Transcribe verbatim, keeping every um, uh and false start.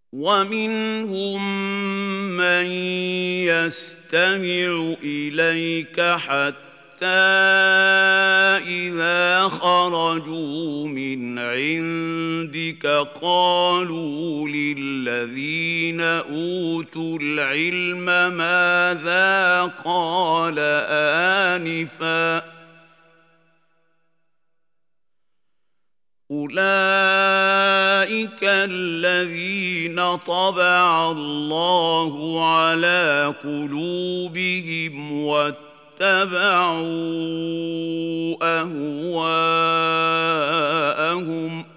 ومنهم من يستمع إليك حتى إذا خرجوا من عندك قالوا للذين أوتوا العلم ماذا قال آنفاً أولئك الذين طبع الله على قلوبهم واتبعوا أهواءهم